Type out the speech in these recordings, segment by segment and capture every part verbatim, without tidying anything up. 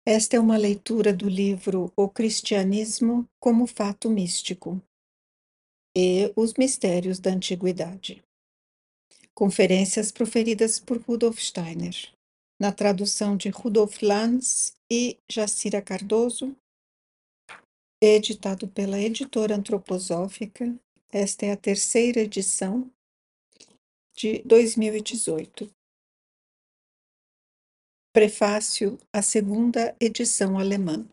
Esta é uma leitura do livro O Cristianismo como Fato Místico e os Mistérios da Antiguidade. Conferências proferidas por Rudolf Steiner, na tradução de Rudolf Lanz e Jacira Cardoso, editado pela Editora Antroposófica. Esta é a terceira edição de dois mil e dezoito. Prefácio à segunda edição alemã.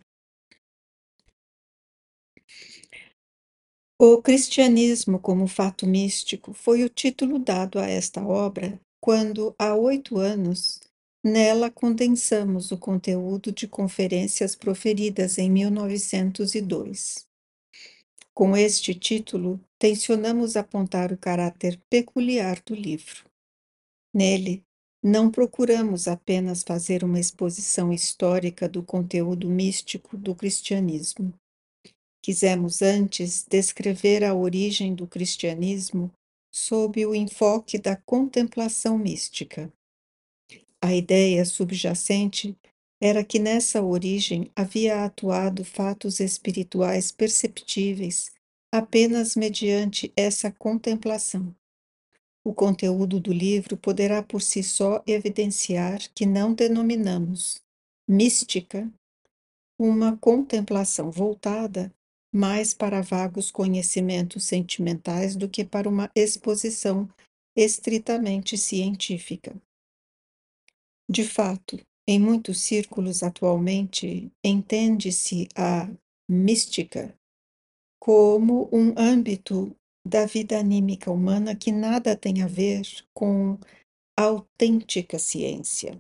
O Cristianismo como Fato Místico foi o título dado a esta obra quando, há oito anos, nela condensamos o conteúdo de conferências proferidas em mil novecentos e dois. Com este título, tencionamos apontar o caráter peculiar do livro. Nele, não procuramos apenas fazer uma exposição histórica do conteúdo místico do cristianismo. Quisemos antes descrever a origem do cristianismo sob o enfoque da contemplação mística. A ideia subjacente era que nessa origem havia atuado fatos espirituais perceptíveis apenas mediante essa contemplação. O conteúdo do livro poderá por si só evidenciar que não denominamos mística uma contemplação voltada mais para vagos conhecimentos sentimentais do que para uma exposição estritamente científica. De fato, em muitos círculos atualmente, entende-se a mística como um âmbito da vida anímica humana que nada tem a ver com a autêntica ciência.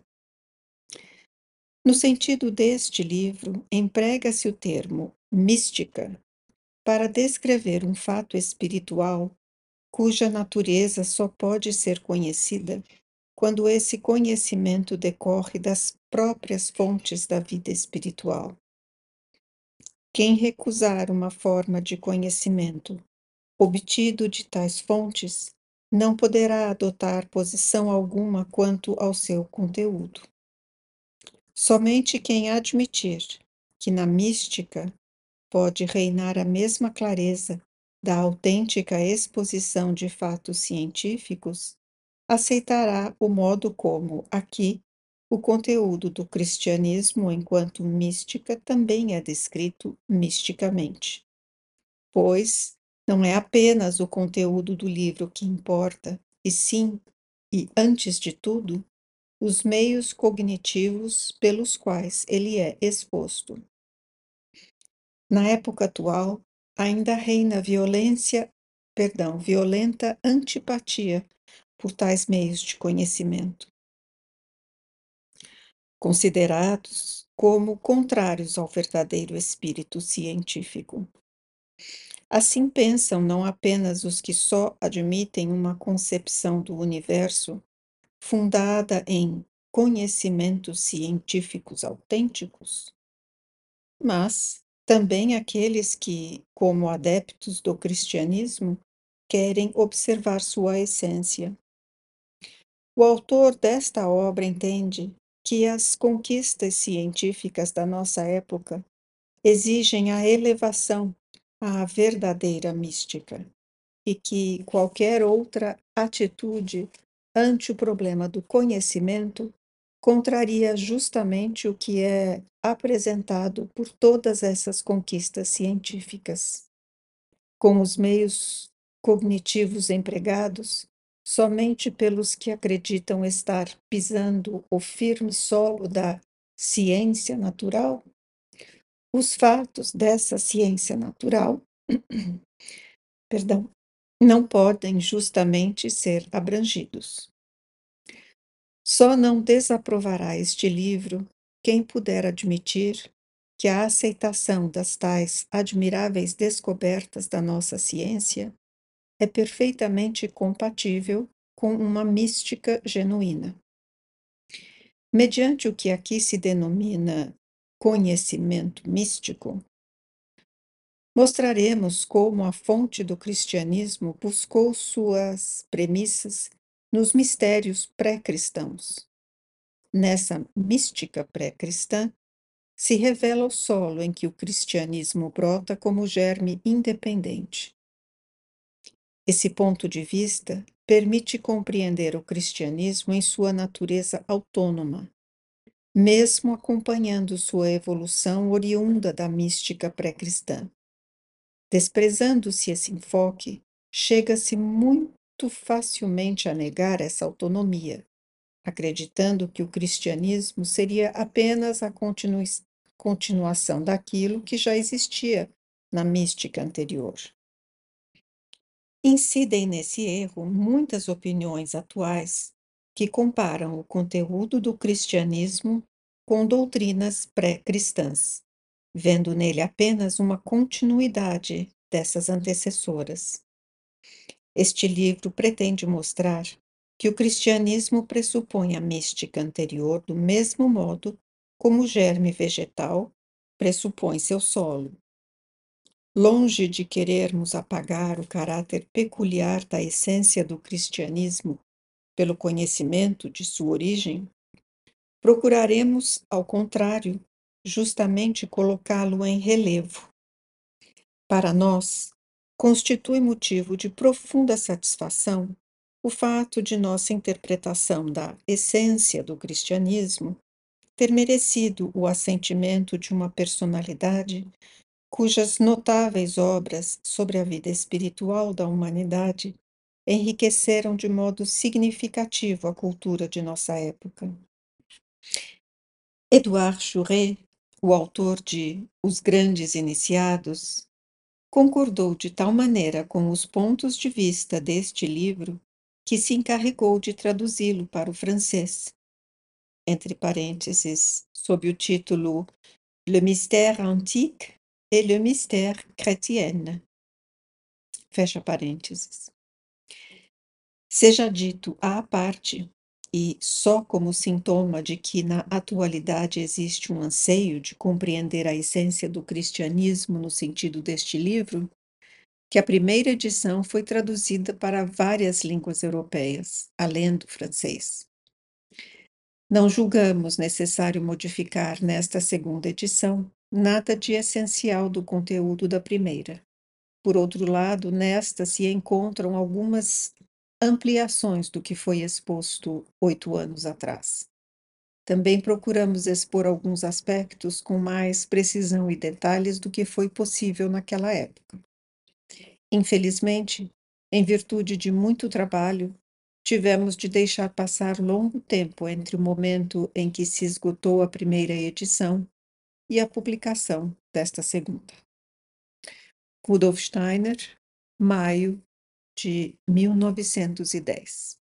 No sentido deste livro, emprega-se o termo mística para descrever um fato espiritual cuja natureza só pode ser conhecida quando esse conhecimento decorre das próprias fontes da vida espiritual. Quem recusar uma forma de conhecimento obtido de tais fontes não poderá adotar posição alguma quanto ao seu conteúdo. Somente quem admitir que na mística pode reinar a mesma clareza da autêntica exposição de fatos científicos, aceitará o modo como, aqui, o conteúdo do cristianismo enquanto mística também é descrito misticamente. Pois não é apenas o conteúdo do livro que importa, e sim, e antes de tudo, os meios cognitivos pelos quais ele é exposto. Na época atual, ainda reina violência, perdão, violenta antipatia por tais meios de conhecimento, considerados como contrários ao verdadeiro espírito científico. Assim pensam não apenas os que só admitem uma concepção do universo fundada em conhecimentos científicos autênticos, mas também aqueles que, como adeptos do cristianismo, querem observar sua essência. O autor desta obra entende que as conquistas científicas da nossa época exigem a elevação à verdadeira mística e que qualquer outra atitude ante o problema do conhecimento contraria justamente o que é apresentado por todas essas conquistas científicas. Com os meios cognitivos empregados, somente pelos que acreditam estar pisando o firme solo da ciência natural, os fatos dessa ciência natural, perdão, não podem justamente ser abrangidos. Só não desaprovará este livro quem puder admitir que a aceitação das tais admiráveis descobertas da nossa ciência é perfeitamente compatível com uma mística genuína. Mediante o que aqui se denomina conhecimento místico, mostraremos como a fonte do cristianismo buscou suas premissas nos mistérios pré-cristãos. Nessa mística pré-cristã, se revela o solo em que o cristianismo brota como germe independente. Esse ponto de vista permite compreender o cristianismo em sua natureza autônoma, mesmo acompanhando sua evolução oriunda da mística pré-cristã. Desprezando-se esse enfoque, chega-se muito facilmente a negar essa autonomia, acreditando que o cristianismo seria apenas a continui- continuação daquilo que já existia na mística anterior. Incidem nesse erro muitas opiniões atuais que comparam o conteúdo do cristianismo com doutrinas pré-cristãs, vendo nele apenas uma continuidade dessas antecessoras. Este livro pretende mostrar que o cristianismo pressupõe a mística anterior do mesmo modo como o germe vegetal pressupõe seu solo. Longe de querermos apagar o caráter peculiar da essência do cristianismo pelo conhecimento de sua origem, procuraremos, ao contrário, justamente colocá-lo em relevo. Para nós, constitui motivo de profunda satisfação o fato de nossa interpretação da essência do cristianismo ter merecido o assentimento de uma personalidade cujas notáveis obras sobre a vida espiritual da humanidade enriqueceram de modo significativo a cultura de nossa época. Édouard Jouret, o autor de Os Grandes Iniciados, concordou de tal maneira com os pontos de vista deste livro que se encarregou de traduzi-lo para o francês, entre parênteses, sob o título Le mystère antique et le mystère chrétien. Fecha parênteses. Seja dito à parte, e só como sintoma de que na atualidade existe um anseio de compreender a essência do cristianismo no sentido deste livro, que a primeira edição foi traduzida para várias línguas europeias, além do francês. Não julgamos necessário modificar nesta segunda edição nada de essencial do conteúdo da primeira. Por outro lado, nesta se encontram algumas ampliações do que foi exposto oito anos atrás. Também procuramos expor alguns aspectos com mais precisão e detalhes do que foi possível naquela época. Infelizmente, em virtude de muito trabalho, tivemos de deixar passar longo tempo entre o momento em que se esgotou a primeira edição e a publicação desta segunda. Rudolf Steiner, maio de mil novecentos e dez.